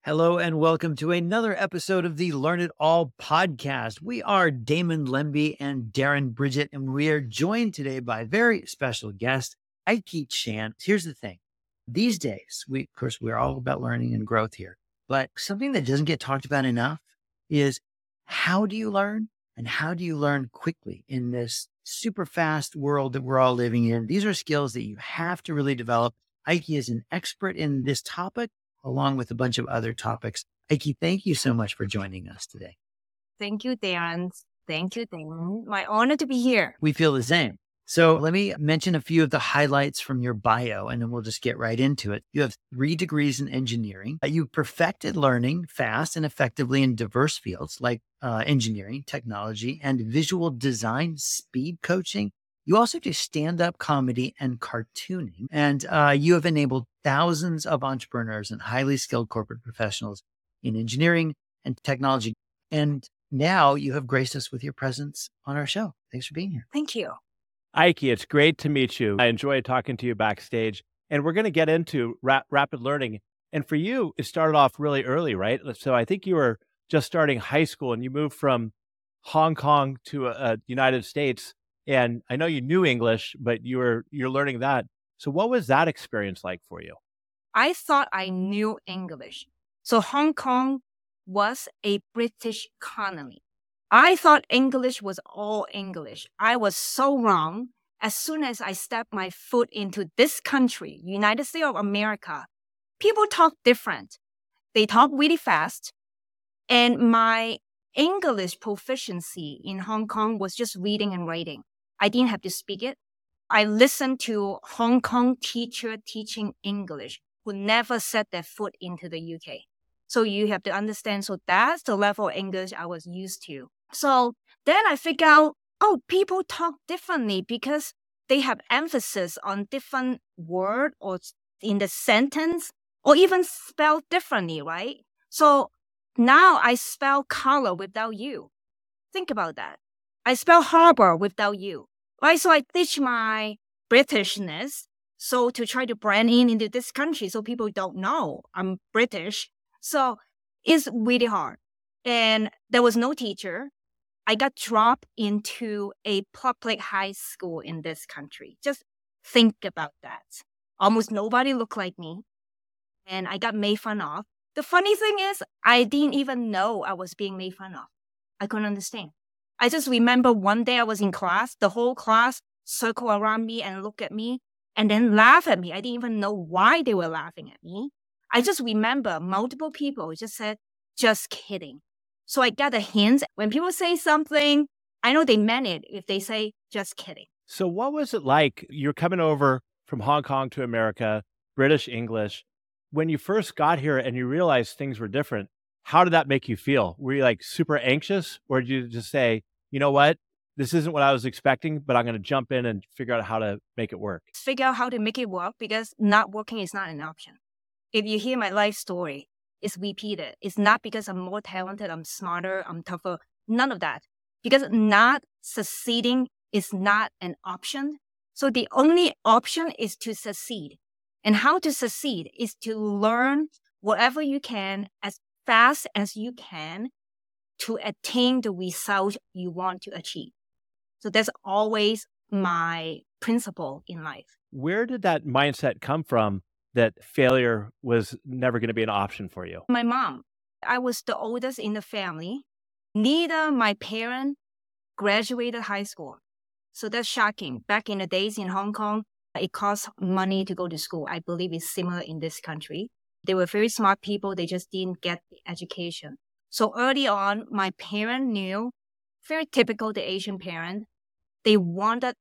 Hello and welcome to another episode of the Learn It All podcast. We are Damon Lemby and Darren Bridget, and we are joined today by a very special guest, Ike Chan. Here's the thing. These days, we're all about learning and growth here, but something that doesn't get talked about enough is how do you learn and how do you learn quickly in this super fast world that we're all living in? These are skills that you have to really develop. Ike is an expert in this topic, along with a bunch of other topics. Ike, thank you so much for joining us today. Thank you, Darren. Thank you, Damon. My honor to be here. We feel the same. So let me mention a few of the highlights from your bio, and then we'll just get right into it. You have 3 degrees in engineering. You perfected learning fast and effectively in diverse fields like engineering, technology, and visual design, speed coaching. You also do stand-up comedy and cartooning, and you have enabled thousands of entrepreneurs and highly skilled corporate professionals in engineering and technology. And now you have graced us with your presence on our show. Thanks for being here. Thank you. Ike, it's great to meet you. I enjoy talking to you backstage, and we're going to get into rapid learning. And for you, it started off really early, right? So I think you were just starting high school and you moved from Hong Kong to United States. And I know you knew English, but you're learning that. So what was that experience like for you? I thought I knew English. So Hong Kong was a British colony. I thought English was all English. I was so wrong. As soon as I stepped my foot into this country, United States of America, people talk different. They talk really fast. And my English proficiency in Hong Kong was just reading and writing. I didn't have to speak it. I listened to Hong Kong teacher teaching English who never set their foot into the UK. So you have to understand. So that's the level of English I was used to. So then I figured out, people talk differently because they have emphasis on different word or in the sentence or even spelled differently, right? So now I spell color without you. Think about that. I spell harbor without you, right? So I teach my Britishness so to try to brand into this country so people don't know I'm British. So it's really hard. And there was no teacher. I got dropped into a public high school in this country. Just think about that. Almost nobody looked like me. And I got made fun of. The funny thing is, I didn't even know I was being made fun of. I couldn't understand. I just remember one day I was in class, the whole class circle around me and look at me and then laugh at me. I didn't even know why they were laughing at me. I just remember multiple people just said, just kidding. So I got a hint. When people say something, I know they meant it if they say, just kidding. So what was it like? You're coming over from Hong Kong to America, British English. When you first got here and you realized things were different, how did that make you feel? Were you like super anxious, or did you just say, you know what? This isn't what I was expecting, but I'm going to jump in and figure out how to make it work? Figure out how to make it work because not working is not an option. If you hear my life story, it's repeated. It's not because I'm more talented, I'm smarter, I'm tougher. None of that. Because not succeeding is not an option. So the only option is to succeed. And how to succeed is to learn whatever you can as fast as you can to attain the result you want to achieve. So that's always my principle in life. Where did that mindset come from that failure was never going to be an option for you? My mom. I was the oldest in the family. Neither my parents graduated high school. So that's shocking. Back in the days in Hong Kong, it cost money to go to school. I believe it's similar in this country. They were very smart people. They just didn't get the education. So early on, my parents knew, very typical the Asian parent, they wanted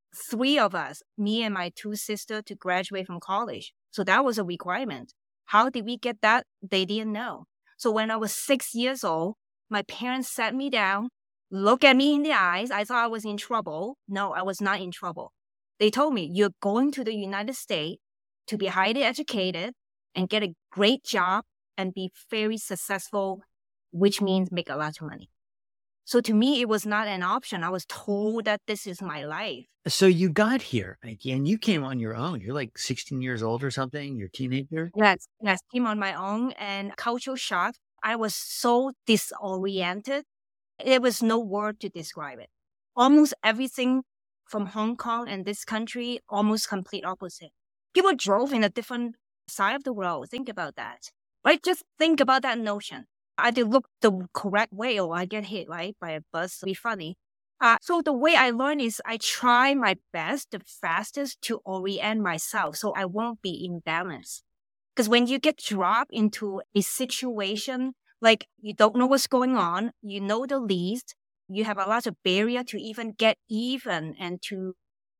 3 of us, me and my 2 sisters, to graduate from college. So that was a requirement. How did we get that? They didn't know. So when I was 6 years old, my parents sat me down, looked at me in the eyes. I thought I was in trouble. No, I was not in trouble. They told me, you're going to the United States to be highly educated and get a great job and be very successful, which means make a lot of money. So to me, it was not an option. I was told that this is my life. So you got here, Nike, and you came on your own. You're like 16 years old or something. You're a teenager. Yes, came on my own and cultural shock. I was so disoriented. There was no word to describe it. Almost everything from Hong Kong and this country, almost complete opposite. People drove in a different side of the world. Think about that, right? Just think about that notion. I did look the correct way or I get hit, right, by a bus. It'd be funny. So the way I learn is I try my best, the fastest to orient myself so I won't be imbalanced. Because when you get dropped into a situation, like you don't know what's going on, you know the least, you have a lot of barrier to even get even and to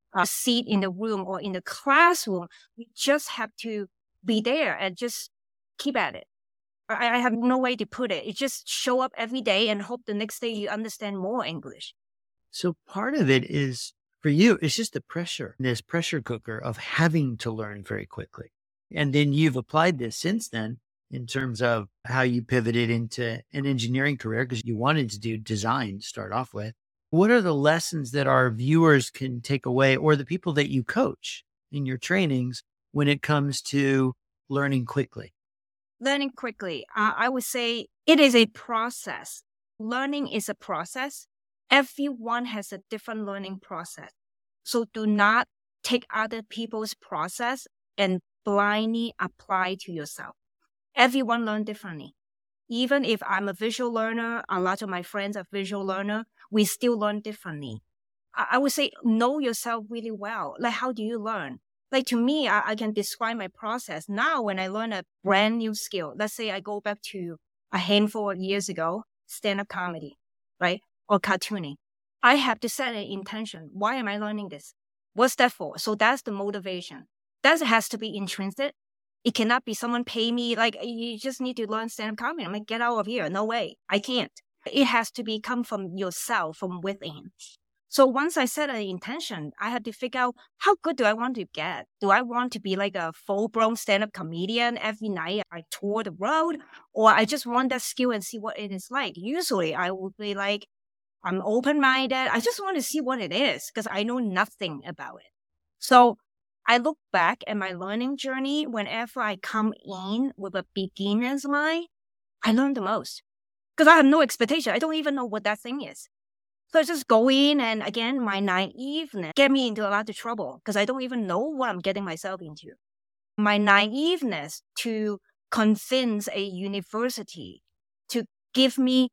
sit in the room or in the classroom. You just have to be there and just keep at it. I have no way to put it. You just show up every day and hope the next day you understand more English. So part of it is for you, it's just the pressure, this pressure cooker of having to learn very quickly. And then you've applied this since then in terms of how you pivoted into an engineering career because you wanted to do design to start off with. What are the lessons that our viewers can take away or the people that you coach in your trainings when it comes to learning quickly? Learning quickly, I would say it is a process. Learning is a process. Everyone has a different learning process. So do not take other people's process and blindly apply to yourself. Everyone learns differently. Even if I'm a visual learner, a lot of my friends are visual learner, we still learn differently. I would say know yourself really well. Like, how do you learn? Like to me, I can describe my process. Now, when I learn a brand new skill, let's say I go back to a handful of years ago, stand-up comedy, right? Or cartooning. I have to set an intention. Why am I learning this? What's that for? So that's the motivation. That has to be intrinsic. It cannot be someone pay me, like, you just need to learn stand-up comedy. I'm like, get out of here. No way. I can't. It has to come from yourself, from within. So once I set an intention, I had to figure out how good do I want to get? Do I want to be like a full-blown stand-up comedian every night? I tour the road, or I just want that skill and see what it is like. Usually I would be like, I'm open-minded. I just want to see what it is because I know nothing about it. So I look back at my learning journey. Whenever I come in with a beginner's mind, I learn the most because I have no expectation. I don't even know what that thing is. So I just go in and again, my naiveness get me into a lot of trouble because I don't even know what I'm getting myself into. My naiveness to convince a university to give me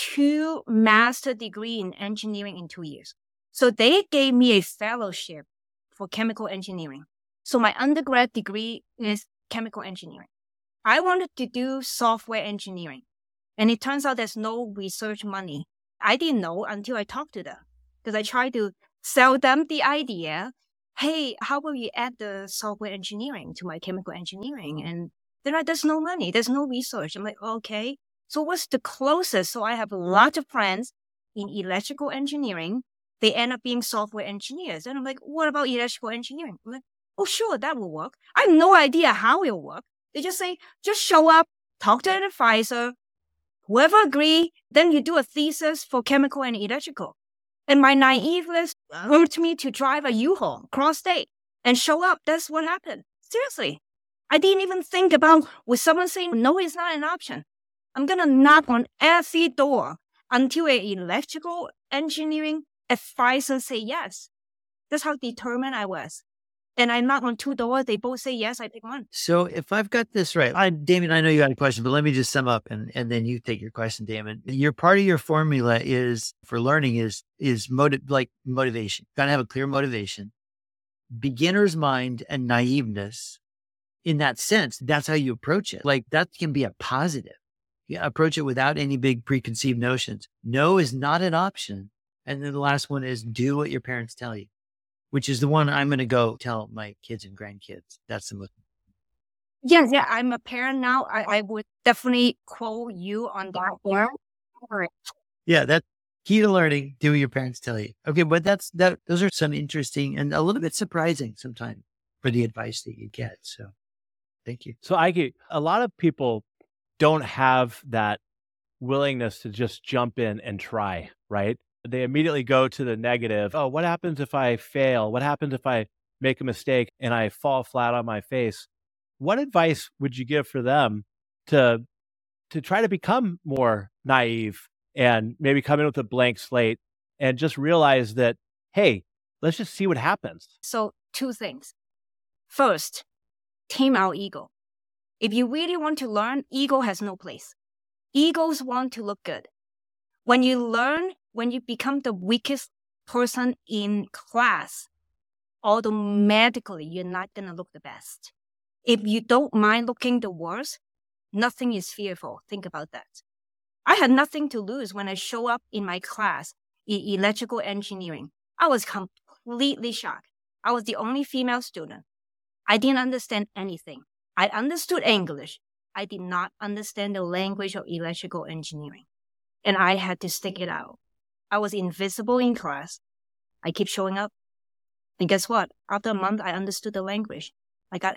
2 master's degrees in engineering in 2 years. So they gave me a fellowship for chemical engineering. So my undergrad degree is chemical engineering. I wanted to do software engineering. And it turns out there's no research money. I didn't know until I talked to them because I tried to sell them the idea. Hey, how about you add the software engineering to my chemical engineering? And they're like, there's no money. There's no research. I'm like, okay. So what's the closest? So I have a lot of friends in electrical engineering. They end up being software engineers. And I'm like, what about electrical engineering? I'm like, oh, sure, that will work. I have no idea how it will work. They just say, just show up, talk to an advisor. Whoever agree, then you do a thesis for chemical and electrical. And my naiveness urged me to drive a U-Haul cross state and show up. That's what happened. Seriously. I didn't even think about, with someone saying, no, it's not an option. I'm going to knock on every door until an electrical engineering advisor say yes. That's how determined I was. And I knock on 2 doors. They both say yes. I pick one. So if I've got this right, Damon, I know you got a question, but let me just sum up and then you take your question, Damon. Your part of your formula is for learning is motivation. Got to have a clear motivation, beginner's mind and naiveness. In that sense, that's how you approach it. Like that can be a positive. You approach it without any big preconceived notions. No is not an option. And then the last one is do what your parents tell you, which is the one I'm going to go tell my kids and grandkids. That's the most. Yeah. I'm a parent now. I would definitely quote you on that one. Yeah, that's key to learning. Do what your parents tell you. Okay, but those are some interesting and a little bit surprising sometimes for the advice that you get. So thank you. So a lot of people don't have that willingness to just jump in and try, right? They immediately go to the negative. Oh, what happens if I fail? What happens if I make a mistake and I fall flat on my face? What advice would you give for them to try to become more naive and maybe come in with a blank slate and just realize that, hey, let's just see what happens? So 2 things. First, tame our ego. If you really want to learn, ego has no place. Egos want to look good. When you learn, when you become the weakest person in class, automatically you're not going to look the best. If you don't mind looking the worst, nothing is fearful. Think about that. I had nothing to lose when I show up in my class in electrical engineering. I was completely shocked. I was the only female student. I didn't understand anything. I understood English. I did not understand the language of electrical engineering. And I had to stick it out. I was invisible in class. I keep showing up. And guess what? After a month, I understood the language. I get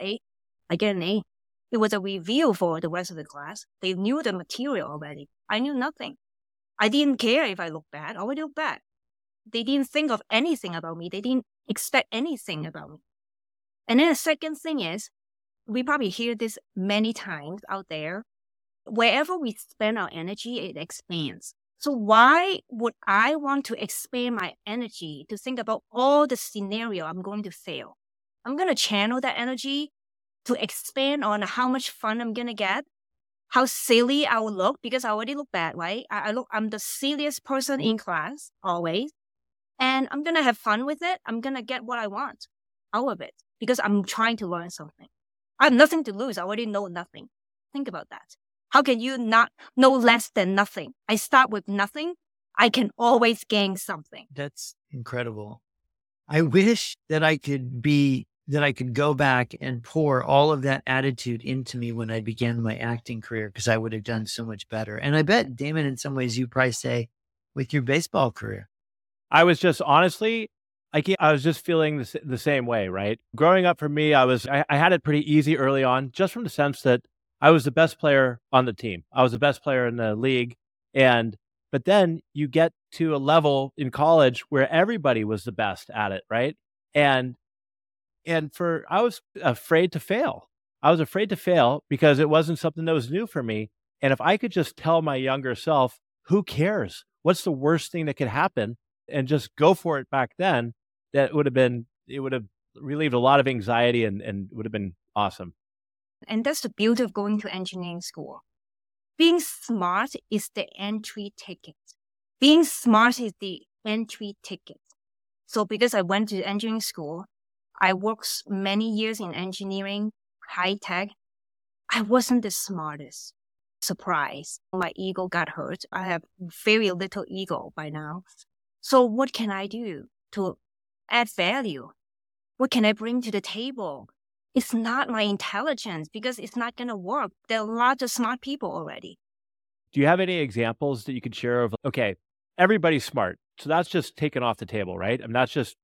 an A. It was a reveal for the rest of the class. They knew the material already. I knew nothing. I didn't care if I looked bad. I already looked bad. They didn't think of anything about me. They didn't expect anything about me. And then the second thing is, we probably hear this many times out there. Wherever we spend our energy, it expands. So why would I want to expand my energy to think about all the scenario I'm going to fail? I'm going to channel that energy to expand on how much fun I'm going to get, how silly I will look, because I already look bad, right? I'm the silliest person in class, always. And I'm going to have fun with it. I'm going to get what I want out of it because I'm trying to learn something. I have nothing to lose. I already know nothing. Think about that. How can you not know less than nothing? I start with nothing. I can always gain something. That's incredible. I wish that I could go back and pour all of that attitude into me when I began my acting career, because I would have done so much better. And I bet, Damon, in some ways, you probably say with your baseball career. I was just honestly, I was just feeling the same way, right? Growing up for me, I had it pretty easy early on, just from the sense that I was the best player on the team. I was the best player in the league. But then you get to a level in college where everybody was the best at it, right? And I was afraid to fail. I was afraid to fail because it wasn't something that was new for me. And if I could just tell my younger self, who cares? What's the worst thing that could happen? And just go for it back then, it would have relieved a lot of anxiety and would have been awesome. And that's the beauty of going to engineering school. Being smart is the entry ticket. Being smart is the entry ticket. So because I went to engineering school, I worked many years in engineering, high tech. I wasn't the smartest. Surprise. My ego got hurt. I have very little ego by now. So what can I do to add value? What can I bring to the table? It's not my intelligence because it's not going to work. There are lots of smart people already. Do you have any examples that you could share of, okay, everybody's smart. So that's just taken off the table, right? And that's just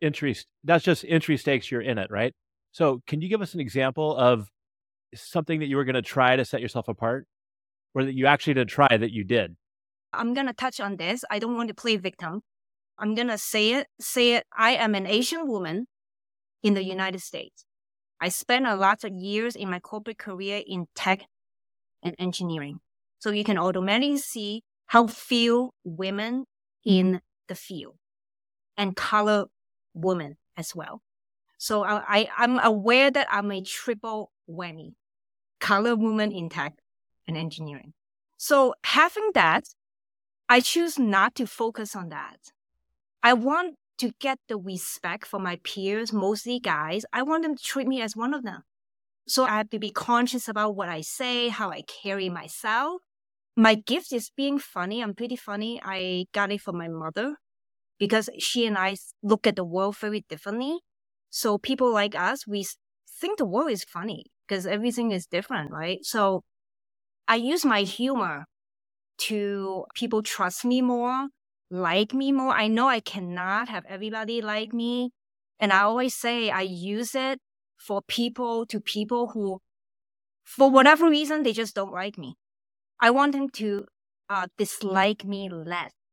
entry stakes, you're in it, right? So can you give us an example of something that you were going to try to set yourself apart, or that you actually did try that you did? I'm going to touch on this. I don't want to play victim. I'm going to say it. I am an Asian woman in the United States. I spent a lot of years in my corporate career in tech and engineering. So you can automatically see how few women in the field and color women as well. So I'm aware that I'm a triple whammy, color woman in tech and engineering. So having that, I choose not to focus on that. I want to get the respect from my peers, mostly guys. I want them to treat me as one of them. So I have to be conscious about what I say, how I carry myself. My gift is being funny. I'm pretty funny. I got it from my mother because she and I look at the world very differently. So people like us, we think the world is funny because everything is different, right? So I use my humor to people trust me more, like me more. I know I cannot have everybody like me. And I always say I use it for people who, for whatever reason, they just don't like me. I want them to dislike me less.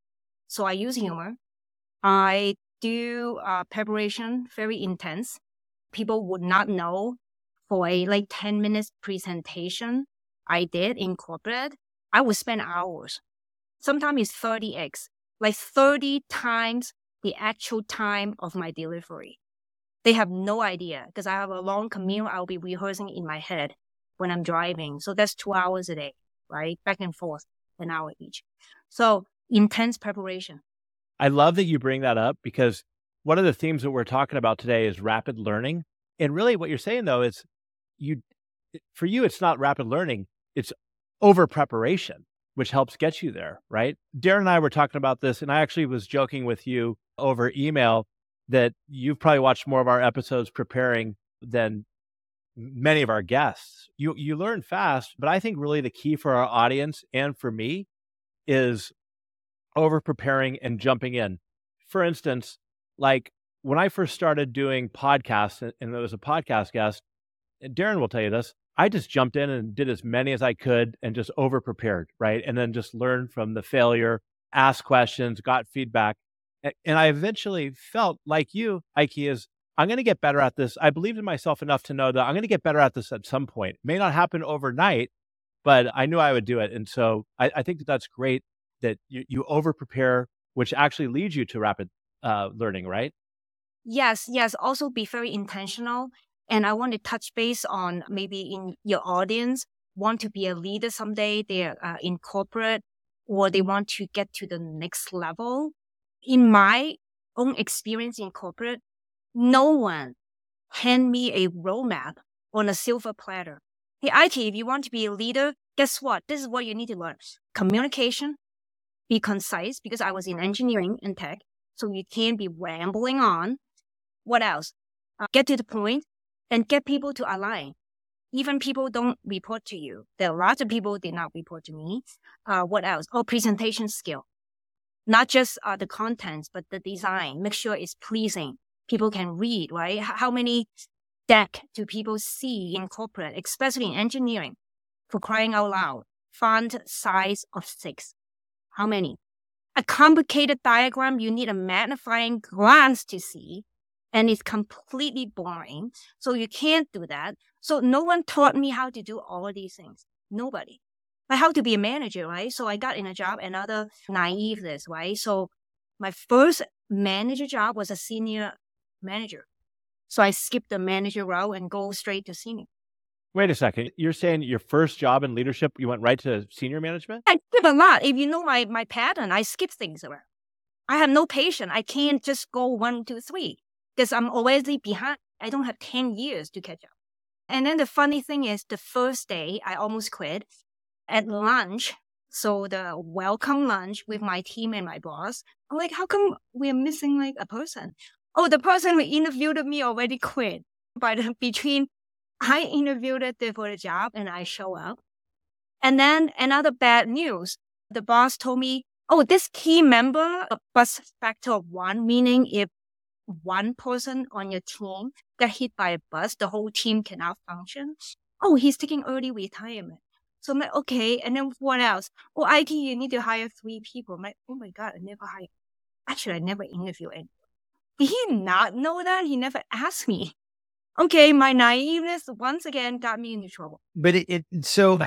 So I use humor. I do preparation, very intense. People would not know for a 10 minutes presentation I did in corporate, I would spend hours. Sometimes it's 30x, 30 times the actual time of my delivery. They have no idea because I have a long commute. I'll be rehearsing in my head when I'm driving. So that's 2 hours a day, right? Back and forth, an hour each. So intense preparation. I love that you bring that up because one of the themes that we're talking about today is rapid learning. And really what you're saying though is for you, it's not rapid learning, it's over preparation, which helps get you there, right? Darren and I were talking about this, and I actually was joking with you over email that you've probably watched more of our episodes preparing than many of our guests. You learn fast, but I think really the key for our audience and for me is over preparing and jumping in. For instance, like when I first started doing podcasts and there was a podcast guest, and Darren will tell you this, I just jumped in and did as many as I could and just over prepared, right? And then just learned from the failure, asked questions, got feedback. And I eventually felt like you, Ike, is I'm going to get better at this. I believed in myself enough to know that I'm going to get better at this at some point. It may not happen overnight, but I knew I would do it. And so I think that that's great that you over prepare, which actually leads you to rapid learning, right? Yes. Also be very intentional. And I want to touch base on maybe in your audience, want to be a leader someday, they're in corporate, or they want to get to the next level. In my own experience in corporate, no one hand me a roadmap on a silver platter. Hey, Ike, if you want to be a leader, guess what? This is what you need to learn. Communication, be concise, because I was in engineering and tech, so you can't be rambling on. What else? Get to the point and get people to align. Even people don't report to you. There are lots of people did not report to me. What else? Presentation skill. Not just the contents, but the design. Make sure it's pleasing. People can read, right? How many deck do people see in corporate, especially in engineering? For crying out loud, font size of 6. How many? A complicated diagram, you need a magnifying glass to see, and it's completely boring. So you can't do that. So no one taught me how to do all of these things. Nobody. Like how to be a manager, right? So I got in a job, another naiveness, right? So my first manager job was a senior manager. So I skipped the manager role and go straight to senior. Wait a second. You're saying your first job in leadership, you went right to senior management? I skip a lot. If you know my pattern, I skip things around. I have no patience. I can't just go 1, 2, 3 because I'm already behind. I don't have 10 years to catch up. And then the funny thing is the first day I almost quit at lunch. So the welcome lunch with my team and my boss. I'm like, how come we're missing a person? Oh, the person who interviewed me already quit. But between I interviewed for the job and I show up. And then another bad news. The boss told me, this key member, a bus factor of 1, meaning if one person on your team got hit by a bus, the whole team cannot function. He's taking early retirement. So I'm like, okay. And then what else? Ike, you need to hire 3 people. I'm like, oh my God, I never hired. Actually, I never interviewed anyone. Did he not know that? He never asked me. Okay, my naiveness once again got me into trouble. But it's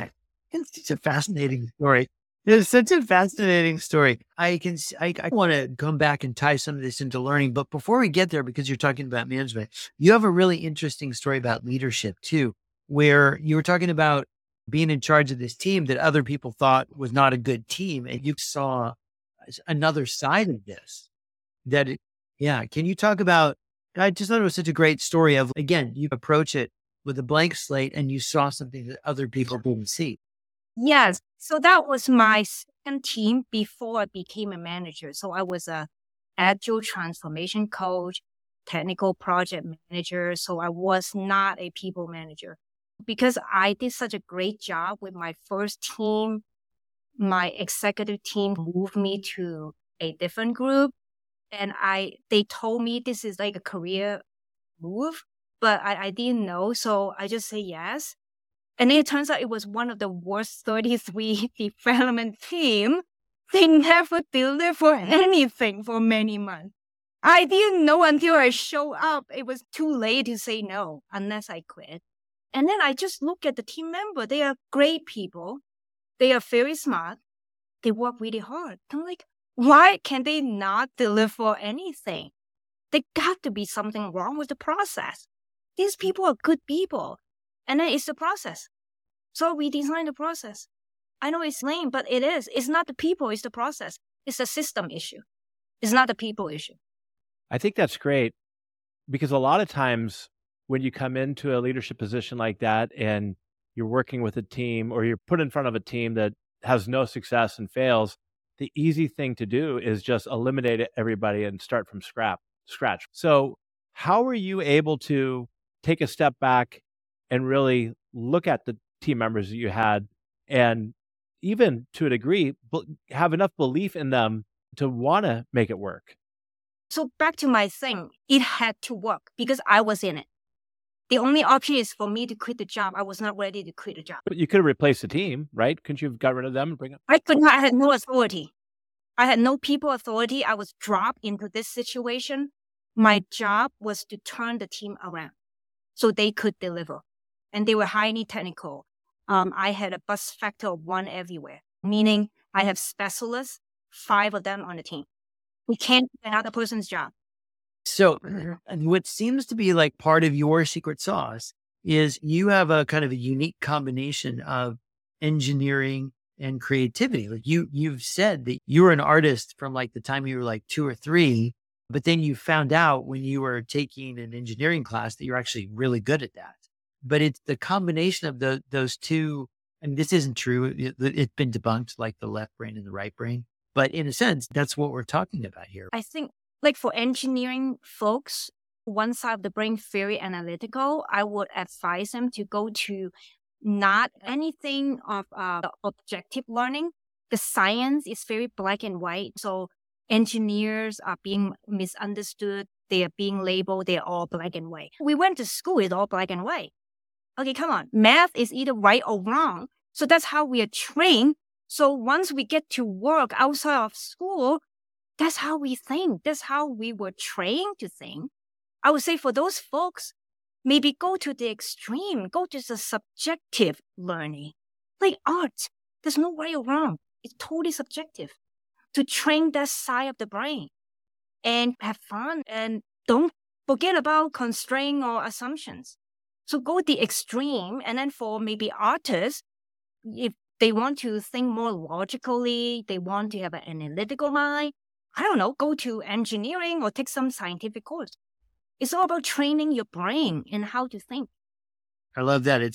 such a fascinating story. It's such a fascinating story. I want to come back and tie some of this into learning. But before we get there, because you're talking about management, you have a really interesting story about leadership too, where you were talking about being in charge of this team that other people thought was not a good team. And you saw another side of this can you talk about, I just thought it was such a great story of, again, you approach it with a blank slate and you saw something that other people didn't see. Yes. So that was my second team before I became a manager. So I was a agile transformation coach, technical project manager. So I was not a people manager because I did such a great job with my first team. My executive team moved me to a different group. And they told me this is like a career move, but I didn't know. So I just say yes. And then it turns out it was one of the worst 33 development team They never deliver anything for many months. I didn't know until I showed up. It was too late to say no unless I quit. And then I just look at the team member. They are great people. They are very smart. They work really hard. I'm like, why can they not deliver anything? There got to be something wrong with the process. These people are good people. And then it's the process. So we design the process. I know it's lame, but it is. It's not the people, it's the process. It's a system issue. It's not a people issue. I think that's great because a lot of times when you come into a leadership position like that and you're working with a team or you're put in front of a team that has no success and fails, the easy thing to do is just eliminate everybody and start from scratch. So how were you able to take a step back and really look at the team members that you had and even to a degree, have enough belief in them to want to make it work? So back to my thing, it had to work because I was in it. The only option is for me to quit the job. I was not ready to quit the job. But you could have replaced the team, right? Couldn't you have got rid of them and bring up? I could not. I had no authority. I had no people authority. I was dropped into this situation. My job was to turn the team around so they could deliver. And they were highly technical. I had a buzz factor of 1 everywhere, meaning I have specialists, 5 of them on the team. We can't do another person's job. So and what seems to be like part of your secret sauce is you have a kind of a unique combination of engineering and creativity. Like you've said that you were an artist from like the time you were like 2 or 3, but then you found out when you were taking an engineering class that you're actually really good at that. But it's the combination of those two, and this isn't true. It's been debunked, like the left brain and the right brain. But in a sense, that's what we're talking about here. I think like for engineering folks, one side of the brain very analytical, I would advise them to go to not anything of objective learning. The science is very black and white. So engineers are being misunderstood. They are being labeled. They're all black and white. We went to school, it's all black and white. Okay, come on. Math is either right or wrong. So that's how we are trained. So once we get to work outside of school, that's how we think. That's how we were trained to think. I would say for those folks, maybe go to the extreme, go to the subjective learning. Like art, there's no right or wrong. It's totally subjective. To train that side of the brain and have fun and don't forget about constraint or assumptions. So go the extreme. And then for maybe artists, if they want to think more logically, they want to have an analytical mind, I don't know, go to engineering or take some scientific course. It's all about training your brain and how to think. I love that.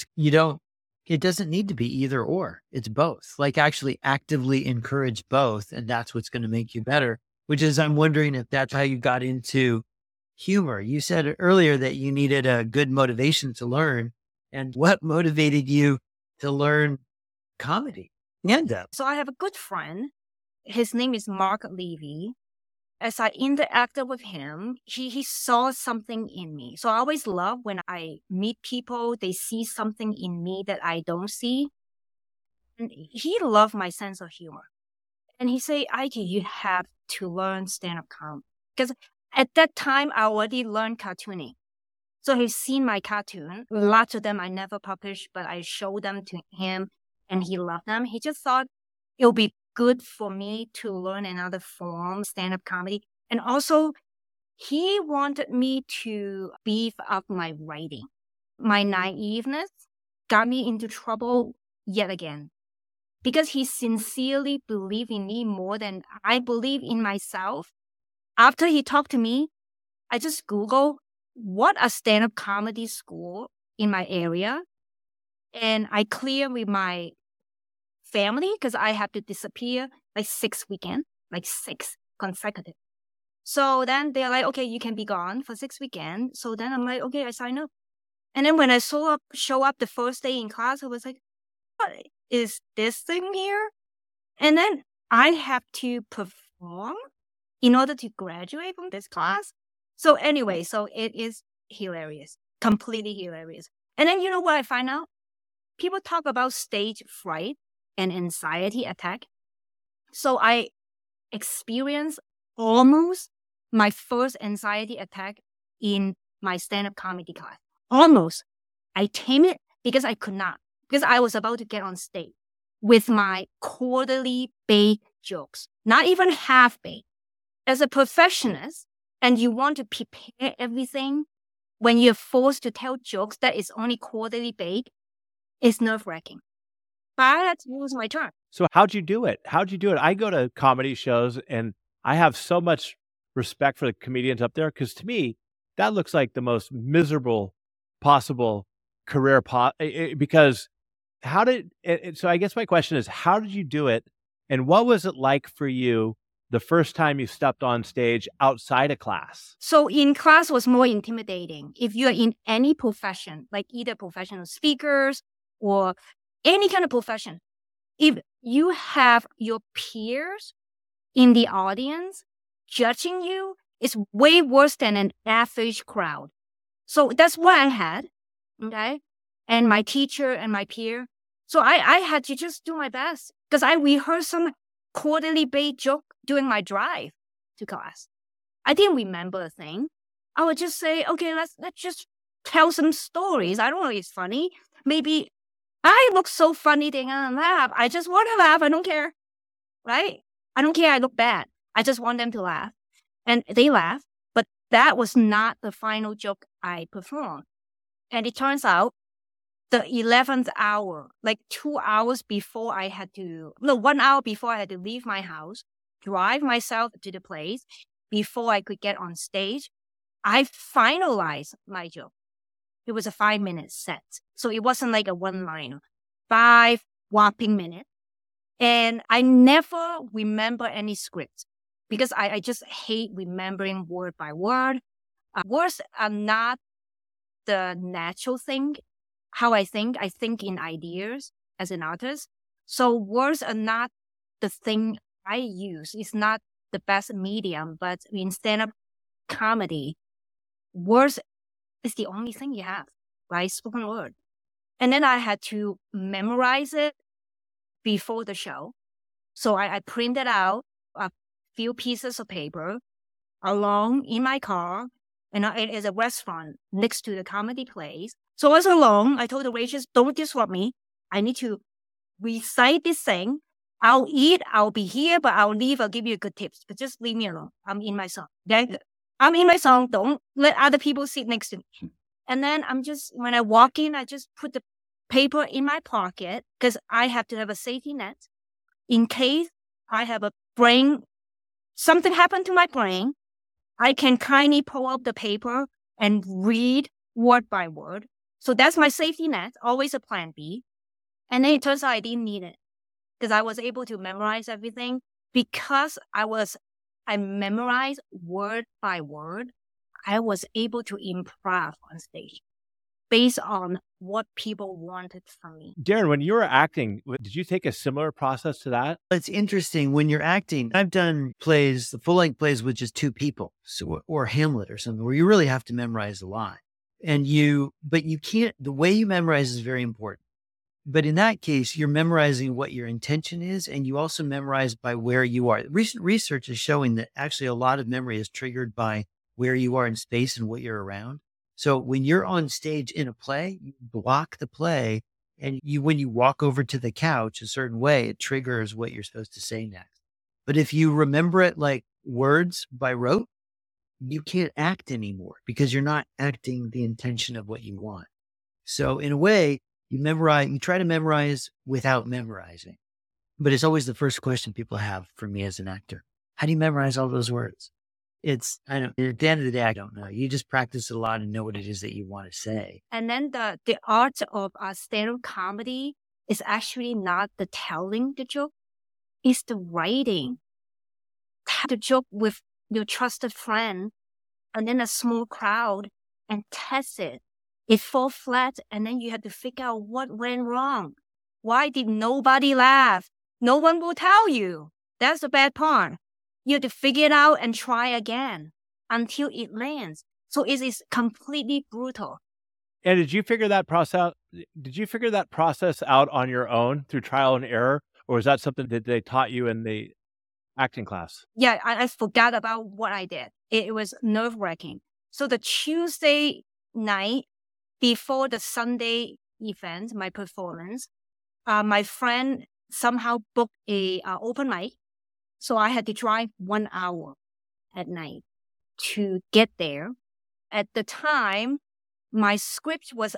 It doesn't need to be either or. It's both. Like actually actively encourage both. And that's what's going to make you better, which is I'm wondering if that's how you got into humor. You said earlier that you needed a good motivation to learn. And what motivated you to learn comedy? So I have a good friend. His name is Mark Levy. As I interacted with him, he saw something in me. So I always love when I meet people, they see something in me that I don't see. And he loved my sense of humor. And he said, Ike, you have to learn stand-up comedy. Because at that time, I already learned cartooning. So he's seen my cartoon. Lots of them I never published, but I showed them to him and he loved them. He just thought it would be good for me to learn another form, stand-up comedy. And also, he wanted me to beef up my writing. My naiveness got me into trouble yet again. Because he sincerely believed in me more than I believe in myself. After he talked to me, I just Googled what a stand-up comedy school in my area. And I cleared with my family because I have to disappear like 6 weekends, like 6 consecutive. So then they're like, okay, you can be gone for 6 weekends. So then I'm like, okay, I sign up. And then when I show up the first day in class, I was like, what is this thing here? And then I have to perform in order to graduate from this class. So anyway, so it is hilarious, completely hilarious. And then you know what I find out? People talk about stage fright and anxiety attack. So I experienced almost my first anxiety attack in my stand-up comedy class. Almost. I tamed it because I could not. Because I was about to get on stage with my quarterly baked jokes, not even half baked. As a perfectionist, and you want to prepare everything when you're forced to tell jokes that is only quarterly baked, it's nerve-wracking. But it was my turn. So how'd you do it? How'd you do it? I go to comedy shows and I have so much respect for the comedians up there because to me, that looks like the most miserable possible career because so I guess my question is, how did you do it? And what was it like for you the first time you stepped on stage outside of class? So in class was more intimidating. If you're in any profession, like either professional speakers or any kind of profession, if you have your peers in the audience judging you, it's way worse than an average crowd. So that's what I had, okay? And my teacher and my peer. So I had to just do my best because I rehearsed some quarterly baked joke during my drive to class. I didn't remember a thing. I would just say, okay, let's just tell some stories. I don't know if it's funny. Maybe I look so funny they're gonna laugh. I just want to laugh. I don't care, right? I don't care I look bad. I just want them to laugh. And they laugh. But that was not the final joke I performed. And it turns out the 11th hour, like 2 hours before 1 hour before I had to leave my house, drive myself to the place before I could get on stage, I finalized my joke. It was a 5-minute set. So it wasn't like a one-liner. 5 whopping minutes. And I never remember any script because I just hate remembering word by word. Words are not the natural thing. How I think in ideas as an artist. So words are not the thing I use. It's not the best medium, but in stand-up comedy, words is the only thing you have, right? Spoken word. And then I had to memorize it before the show. So I printed out a few pieces of paper along in my car, and it is a restaurant next to the comedy place. So I was alone. I told the waitress, don't disrupt me. I need to recite this thing. I'll eat, I'll be here, but I'll leave, I'll give you good tips. But just leave me alone. I'm in my song. I'm in my song. Don't let other people sit next to me. And then when I walk in, I just put the paper in my pocket because I have to have a safety net in case I have something happened to my brain. I can kindly pull up the paper and read word by word. So that's my safety net, always a plan B. And then it turns out I didn't need it because I was able to memorize everything because I memorized word by word. I was able to improv on stage based on what people wanted from me. Darren, when you were acting, did you take a similar process to that? It's interesting when you're acting. I've done plays, the full-length plays with just 2 people, or Hamlet or something, where you really have to memorize a lot. But you can't, the way you memorize is very important. But in that case, you're memorizing what your intention is, and you also memorize by where you are. Recent research is showing that actually a lot of memory is triggered by where you are in space and what you're around. So when you're on stage in a play, you block the play, and when you walk over to the couch a certain way, it triggers what you're supposed to say next. But if you remember it like words by rote, you can't act anymore because you're not acting the intention of what you want. So in a way, you try to memorize without memorizing. But it's always the first question people have for me as an actor. How do you memorize all those words? At the end of the day, I don't know. You just practice a lot and know what it is that you want to say. And then the art of stand-up comedy is actually not the telling the joke, it's the writing. Tell the joke with your trusted friend and then a small crowd and test it. It falls flat, and then you have to figure out what went wrong. Why did nobody laugh? No one will tell you. That's the bad part. You have to figure it out and try again until it lands. So it is completely brutal. And did you figure that process out on your own through trial and error, or was that something that they taught you in the acting class? Yeah, I forgot about what I did. It was nerve-wracking. So the Tuesday night before the Sunday event, my performance, my friend somehow booked a open mic. So I had to drive 1 hour at night to get there. At the time, my script was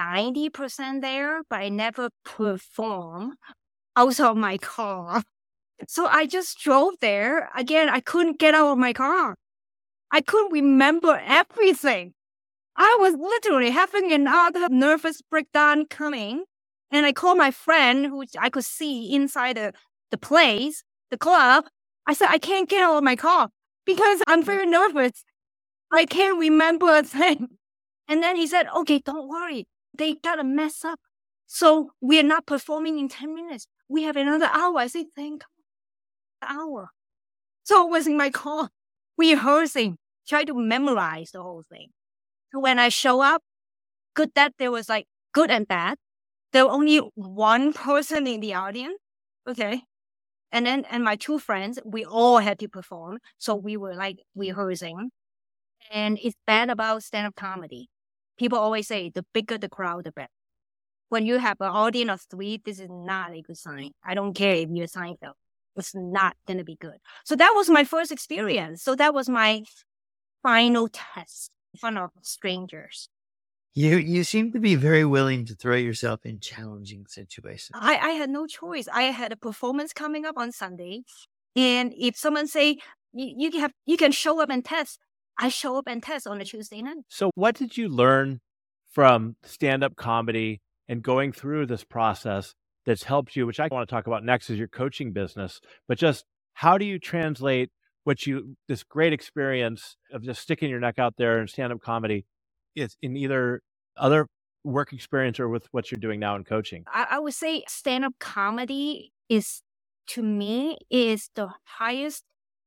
90% there, but I never performed out of my car. So I just drove there. Again, I couldn't get out of my car. I couldn't remember everything. I was literally having another nervous breakdown coming. And I called my friend, who I could see inside the place, the club. I said, I can't get out of my car because I'm very nervous. I can't remember a thing. And then he said, okay, don't worry. They got to mess up. So we are not performing in 10 minutes. We have another hour. I said, thank God. Hour. So I was in my car rehearsing, trying to memorize the whole thing. So when I show up, good that there was like good and bad. There was only one person in the audience. Okay. And my two friends, we all had to perform. So we were like rehearsing. And it's bad about stand-up comedy. People always say the bigger the crowd, the better. When you have an audience of 3, this is not a good sign. I don't care if you're Seinfeld. It's not going to be good. So that was my first experience. So that was my final test in front of strangers. You seem to be very willing to throw yourself in challenging situations. I had no choice. I had a performance coming up on Sunday. And if someone say, you can show up and test, I show up and test on a Tuesday night. So what did you learn from stand-up comedy and going through this process that's helped you, which I want to talk about next, is your coaching business, but just how do you translate this great experience of just sticking your neck out there in stand-up comedy is in either other work experience or with what you're doing now in coaching? I would say stand-up comedy to me, is the highest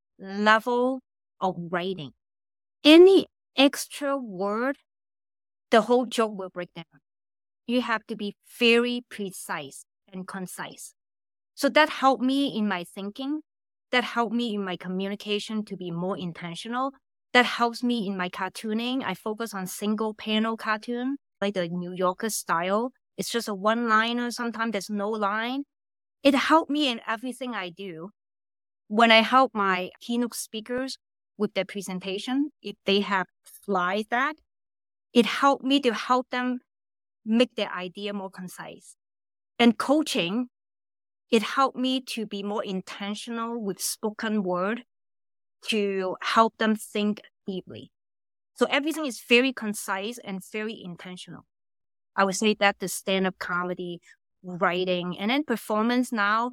level of writing. Any extra word, the whole joke will break down. You have to be very precise and concise. So that helped me in my thinking. That helped me in my communication to be more intentional. That helps me in my cartooning. I focus on single panel cartoon, like the New Yorker style. It's just a one-liner. Sometimes there's no line. It helped me in everything I do. When I help my keynote speakers with their presentation, if they have slides that, it helped me to help them make their idea more concise. And coaching, it helped me to be more intentional with spoken word to help them think deeply. So everything is very concise and very intentional. I would say that the stand-up comedy, writing, and then performance now,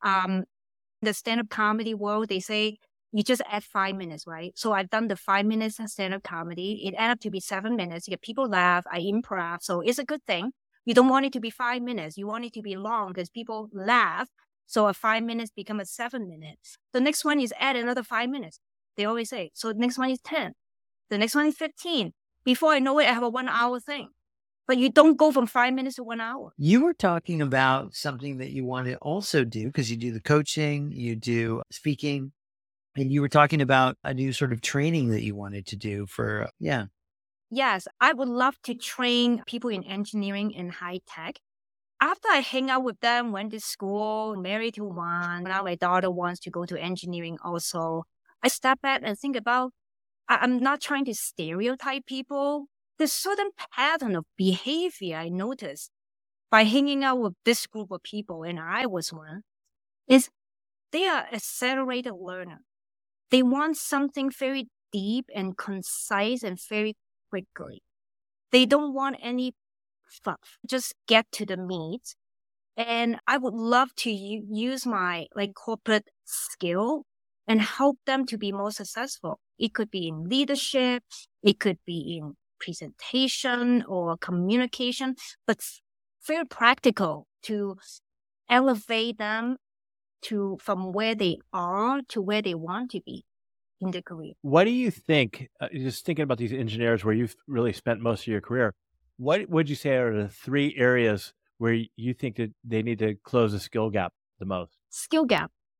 the stand-up comedy world, they say you just add 5 minutes, right? So I've done the 5 minutes of stand-up comedy. It ended up to be 7 minutes. You get people laugh. I improv. So it's a good thing. You don't want it to be 5 minutes. You want it to be long because people laugh. So a 5 minutes become a 7 minutes. The next one is add another 5 minutes. They always say, so the next one is 10. The next one is 15. Before I know it, I have a 1 hour thing. But you don't go from 5 minutes to 1 hour. You were talking about something that you want to also do because you do the coaching, you do speaking, and you were talking about a new sort of training that you wanted to do for, Yes, I would love to train people in engineering and high tech. After I hang out with them, went to school, married to one, now my daughter wants to go to engineering also. I step back and think about, I'm not trying to stereotype people. There's certain pattern of behavior I noticed by hanging out with this group of people, and I was one, is they are accelerated learner. They want something very deep and concise and very quickly. They don't want any fluff. Just get to the meat. And I would love to use my corporate skill and help them to be more successful. It could be in leadership. It could be in presentation or communication, but very practical to elevate them from where they are to where they want to be in their career. What do you think, just thinking about these engineers where you've really spent most of your career, what would you say are the 3 areas where you think that they need to close the skill gap the most? Skill gap.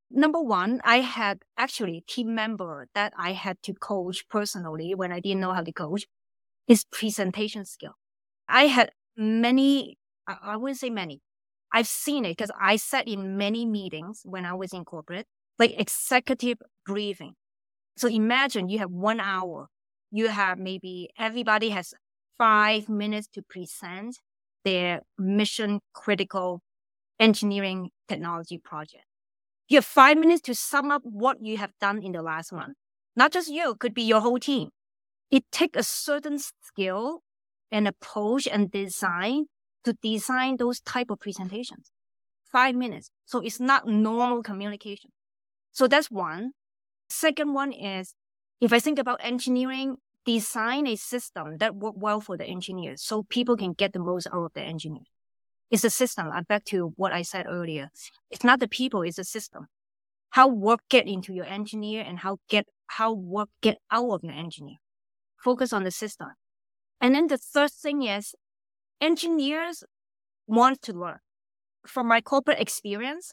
Number one, I had actually a team member that I had to coach personally when I didn't know how to coach, is presentation skill. I had many, I wouldn't say many. I've seen it because I sat in many meetings when I was in corporate, like executive briefing. So imagine you have 1 hour. You have maybe everybody has 5 minutes to present their mission critical engineering technology project. You have 5 minutes to sum up what you have done in the last month. Not just you, could be your whole team. It takes a certain skill and approach and design to design those type of presentations. 5 minutes. So it's not normal communication. So that's one. Second one is, if I think about engineering, design a system that work well for the engineers so people can get the most out of the engineer. It's a system. I'm back to what I said earlier. It's not the people, it's a system. How work get into your engineer and how work get out of your engineer. Focus on the system. And then the third thing is engineers want to learn. From my corporate experience,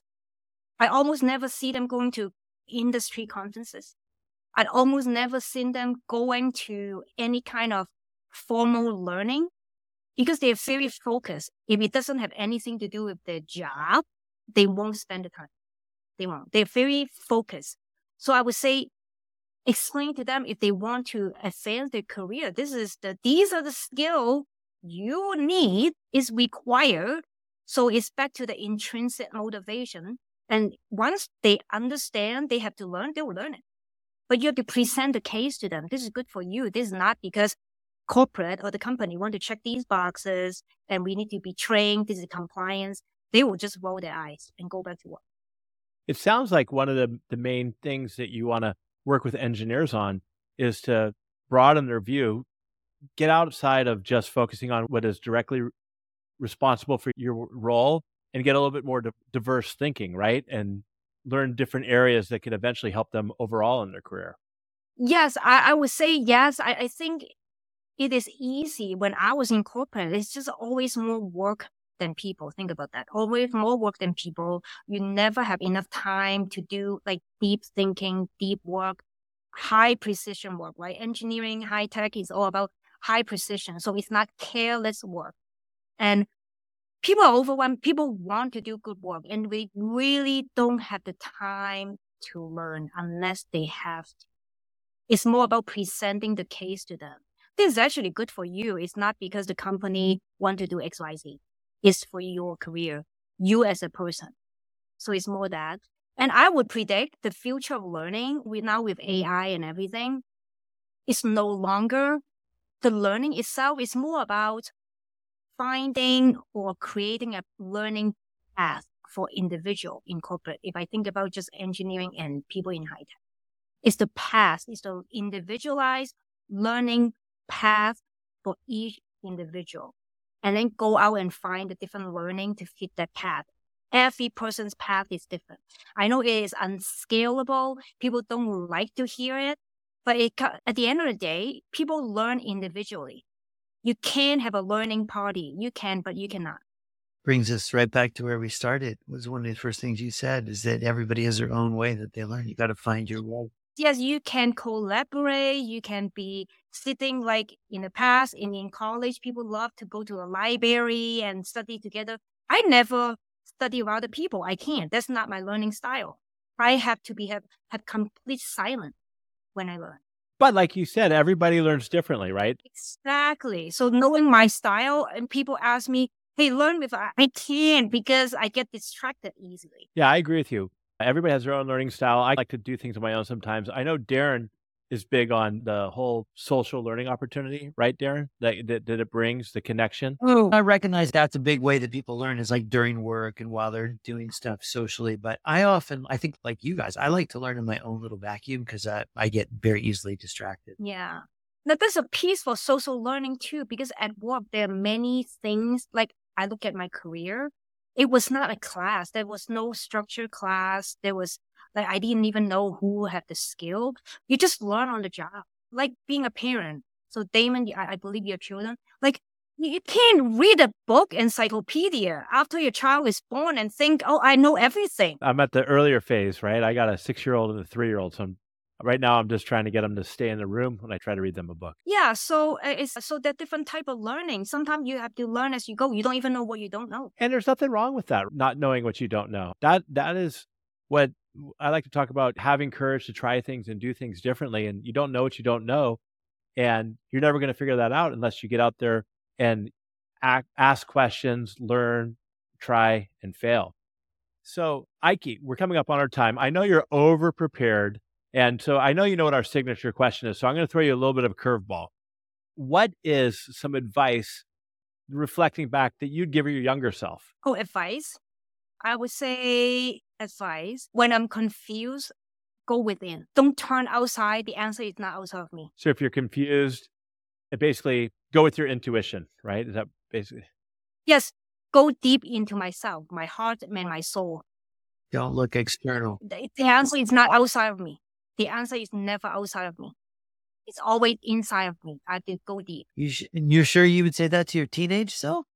I almost never see them going to industry conferences. I'd almost never seen them going to any kind of formal learning because they're very focused. If it doesn't have anything to do with their job, they won't spend the time. They won't. They're very focused. So I would say, explain to them if they want to advance their career. These are the skills you need, is required. So it's back to the intrinsic motivation. And once they understand they have to learn, they will learn it. But you have to present the case to them. This is good for you. This is not because corporate or the company want to check these boxes and we need to be trained. This is compliance. They will just roll their eyes and go back to work. It sounds like one of the main things that you want to work with engineers on is to broaden their view, get outside of just focusing on what is directly responsible for your role and get a little bit more diverse thinking, right? And learn different areas that could eventually help them overall in their career. Yes, I would say yes. I think it is easy. When I was in corporate, it's just always more work than people. Think about that. Always more work than people. You never have enough time to do like deep thinking, deep work, high precision work, right? Engineering, high tech is all about high precision. So it's not careless work. And people are overwhelmed. People want to do good work, and we really don't have the time to learn unless they have to. It's more about presenting the case to them. This is actually good for you. It's not because the company want to do X, Y, Z. It's for your career, you as a person. So it's more that. And I would predict the future of learning now with AI and everything, it's no longer the learning itself. It's more about finding or creating a learning path for individual in corporate. If I think about just engineering and people in high tech, it's the path, it's the individualized learning path for each individual. And then go out and find the different learning to fit that path. Every person's path is different. I know it is unscalable. People don't like to hear it. But at the end of the day, people learn individually. You can have a learning party. You can, but you cannot. Brings us right back to where we started. Was one of the first things you said, is that everybody has their own way that they learn. You got to find your way. Yes, you can collaborate. You can be sitting like in the past in college. People love to go to a library and study together. I never study with other people. I can't. That's not my learning style. I have to have complete silence when I learn. But like you said, everybody learns differently, right? Exactly. So knowing my style, and people ask me, hey, learn with, I can't because I get distracted easily. Yeah, I agree with you. Everybody has their own learning style. I like to do things on my own sometimes. I know Darren is big on the whole social learning opportunity, right, Darren? That it brings, the connection. Oh, I recognize that's a big way that people learn is like during work and while they're doing stuff socially. But I think like you guys, I like to learn in my own little vacuum because I get very easily distracted. Yeah. Now, there's a piece for social learning too, because at work, there are many things. Like I look at my career, it was not a class. There was no structured class. There was like, I didn't even know who had the skill. You just learn on the job, like being a parent. So Damon, I believe your children, like You can't read a book encyclopedia after your child is born and think, oh, I know everything. I'm at the earlier phase, right? I got a 6-year-old and a 3-year-old. So right now I'm just trying to get them to stay in the room when I try to read them a book. Yeah, so that different type of learning. Sometimes you have to learn as you go. You don't even know what you don't know. And there's nothing wrong with that, not knowing what you don't know. That is what I like to talk about, having courage to try things and do things differently. And you don't know what you don't know. And you're never going to figure that out unless you get out there and ask questions, learn, try, and fail. So, Ike, we're coming up on our time. I know you're over prepared. And so I know you know what our signature question is. So I'm going to throw you a little bit of a curveball. What is some advice, reflecting back, that you'd give your younger self? Oh, advice? I would say advice. When I'm confused, go within. Don't turn outside. The answer is not outside of me. So if you're confused, basically go with your intuition, right? Is that basically? Yes. Go deep into myself, my heart and my soul. Don't look external. The answer is not outside of me. The answer is never outside of me. It's always inside of me. I have to go deep. You're sure you would say that to your teenage self?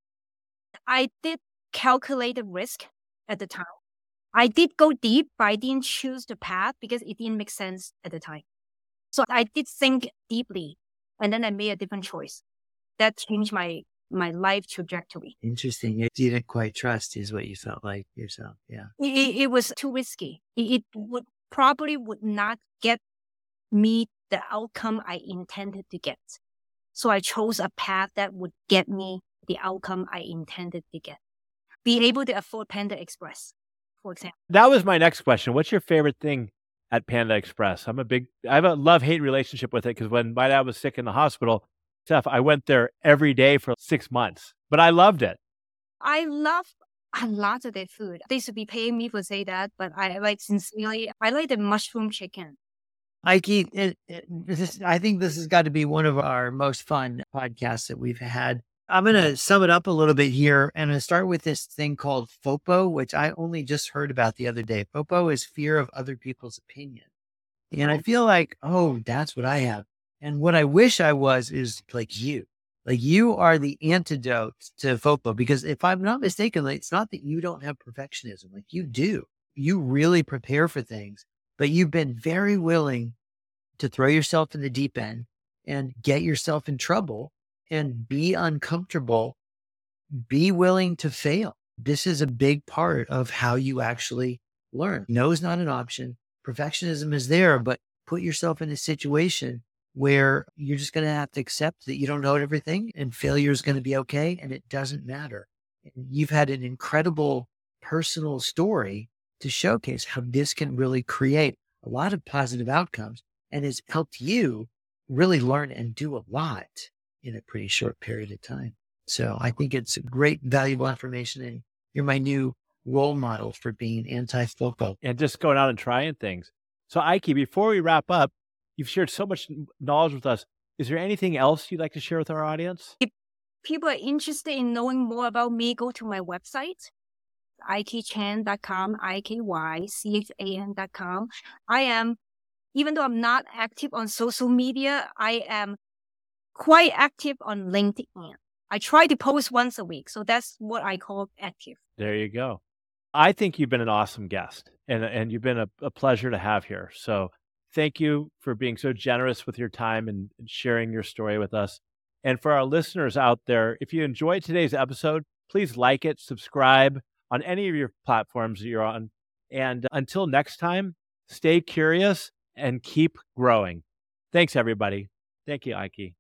I did calculate the risk at the time. I did go deep, but I didn't choose the path because it didn't make sense at the time. So I did think deeply, and then I made a different choice. That changed my life trajectory. Interesting. You didn't quite trust is what you felt like yourself. Yeah. It was too risky. It would not get me the outcome I intended to get. So I chose a path that would get me the outcome I intended to get. Be able to afford Panda Express, for example. That was my next question. What's your favorite thing at Panda Express? I have a love-hate relationship with it because when my dad was sick in the hospital, Steph, I went there every day for 6 months, but I loved it. I love a lot of their food. They should be paying me for say that, but I like the mushroom chicken. Ike, I think this has got to be one of our most fun podcasts that we've had. I'm going to sum it up a little bit here, and I'm going to start with this thing called FOPO, which I only just heard about the other day. FOPO is fear of other people's opinion. And I feel like, oh, that's what I have. And what I wish I was is like you. Like you are the antidote to FOPO, because if I'm not mistaken, like, it's not that you don't have perfectionism. Like you do. You really prepare for things, but you've been very willing to throw yourself in the deep end and get yourself in trouble and be uncomfortable, be willing to fail. This is a big part of how you actually learn. No is not an option. Perfectionism is there, but put yourself in a situation where you're just going to have to accept that you don't know everything and failure is going to be okay. And it doesn't matter. You've had an incredible personal story to showcase how this can really create a lot of positive outcomes and has helped you really learn and do a lot in a pretty short period of time. So I think it's great, valuable information. And you're my new role model for being anti-FOPO. And just going out and trying things. So Ike, before we wrap up, you've shared so much knowledge with us. Is there anything else you'd like to share with our audience? If people are interested in knowing more about me, go to my website, ikechan.com, IKYCHAN.com. Even though I'm not active on social media, I am quite active on LinkedIn. I try to post once a week. So that's what I call active. There you go. I think you've been an awesome guest and you've been a pleasure to have here. So thank you for being so generous with your time and sharing your story with us. And for our listeners out there, if you enjoyed today's episode, please like it, subscribe on any of your platforms that you're on. And until next time, stay curious and keep growing. Thanks, everybody. Thank you, Ike.